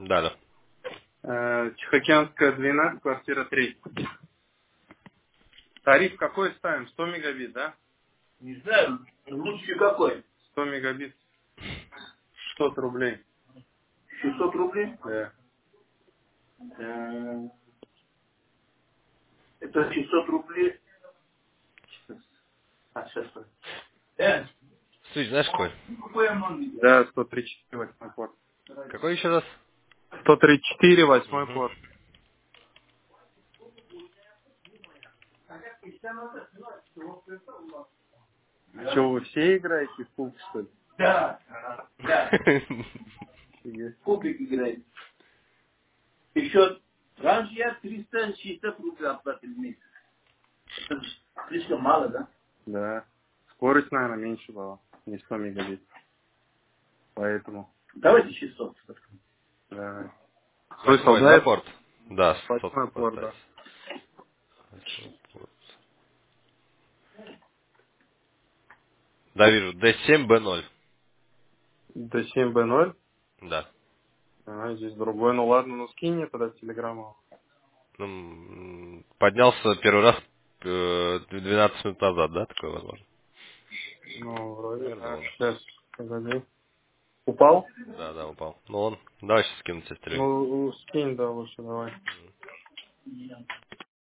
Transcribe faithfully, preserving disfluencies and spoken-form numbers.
Да, да. Э, Тихоокеанская двенадцать, квартира три. Тариф какой ставим? сто мегабит, да? Не знаю, лучше какой? сто мегабит. шестьсот рублей. шестьсот рублей? Да. Э, Это шестьсот рублей. А, сейчас. Э, Свич, знаешь какой? какой я номер видел? Да, сто тридцать четыре, восьмой порт. Какой еще раз? сто тридцать четыре, восьмой Угу. порт. Что, вы все играете в куб, что ли? Да, ага, да. Офигеть. Кубик играет. Еще раньше я триста шестьдесят рублей оплатил в месяц. Это ж слишком мало, да? Да. Скорость, наверное, меньше была. Не сто мегабит. Поэтому, Давайте шестьсот. да. Слышал, Восьмой, да, да, это порт? Да, сотку восьмой порт, поставить. да. Восьмой порт. Да, вижу. Д семь Б ноль. Д семь Б ноль. Да. А, здесь другой. Ну ладно, ну скинь мне тогда телеграмму. Ну, м, поднялся первый раз э, двенадцать минут назад, да, такое возможно? Ну, вроде, Наверное, да. он. Сейчас, погоди. Упал? Да, да, упал. Ну, он. Давай сейчас скину тебе в телеге. Ну, скинь, да, лучше, давай.